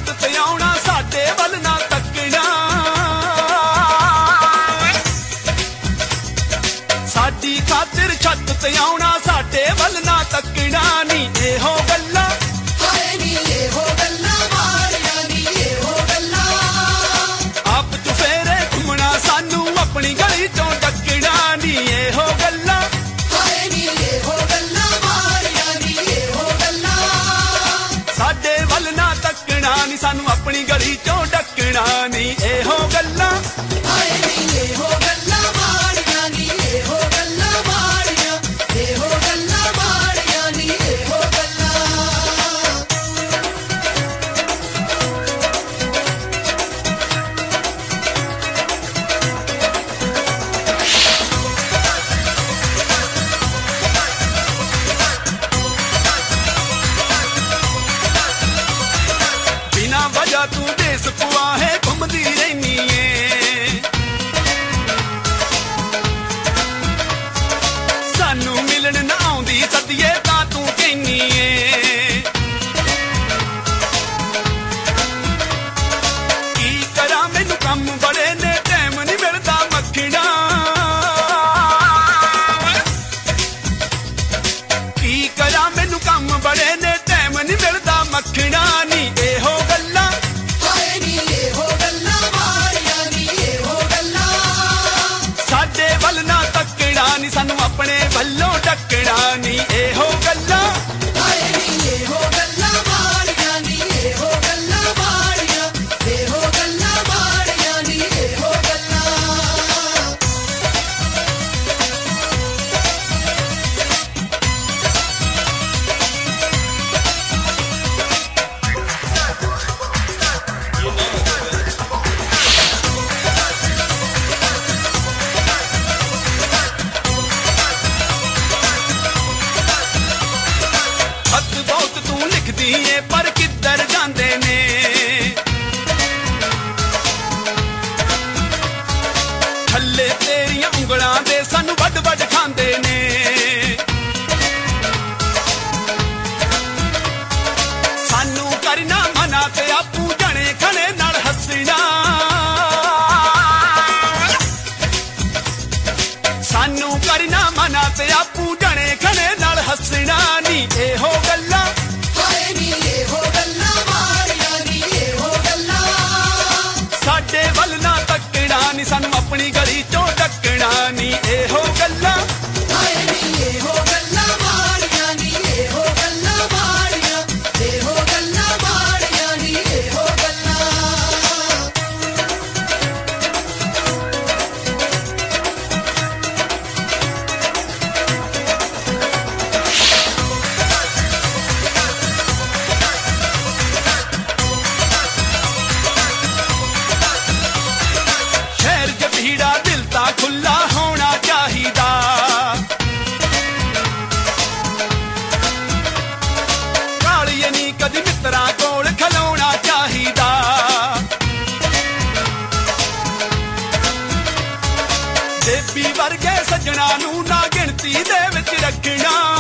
छत ते आउणा साडे वल ना तकना साडी खातिर छत ते आउणा साडे वल ना तकना नी एहो गल्लां हाय नी एहो गल्लां मारियां नी एहो गल्लां आप चुफेरे घुमना सानू अपनी गली चों डकना नी एहो गल्लां हाय नी एहो गल्लां मारियां नी एहो गल्लां साडे वल ना तकना नी सानू अपनी गली चों डकना नी एहो गल्लां हाय नी एहो गल्लां मारियां नी एहो गल्लां मारियां एहो गल्लां मारियां नी एहो गल्लां बिना वजह तू देस पुआ है घुमदी रहनी है सानू मिलन ना आउंदी सदिए तां तू कहनी है की करा मैनू कम बड़े ने टाइम नहीं मिलदा मखना की करा मैनू कम बड़े ने टाइम नहीं मिलदा मखना नी एहो गल्लां हाय नी एहो गल्लां मारियां नी एहो गल्लां साडे वल ना तकना नी सानू अपने वल्लों डकना नी एहो गल्लां हाय नी एहो गल्लां मारियां नी एहो गल्लां मारियां एहो गल्लां मारियां नी एहो गल्लां खत बहुत तू लिखदी है पर किधर जांदे ने थल्ले तेरियां उंगलां दे सानू वड वड खांदे ने सानू करना मना ते आपू जने खने नाल हसना सानू करना मना ते आपू जने खने नाल हसना नी एहो गल्लां हाय नी एहो गल्लां मारियां नी एहो गल्लां साडे वल ना तकना नी सानू अपनी गली चों डकना नी एहो गल्लां हाय नी एहो गल्लां मारियां नी एहो गल्लां मारियां एहो गल्लां मारियां नी एहो गल्लां शहर च भीड़ा दिल ता खुला होना चाहिदा कालिए नी कदी मित्रा कोल खलोना चाहिदा देवी वर्गे सज्जणा नू ना गिणती दे विच रखना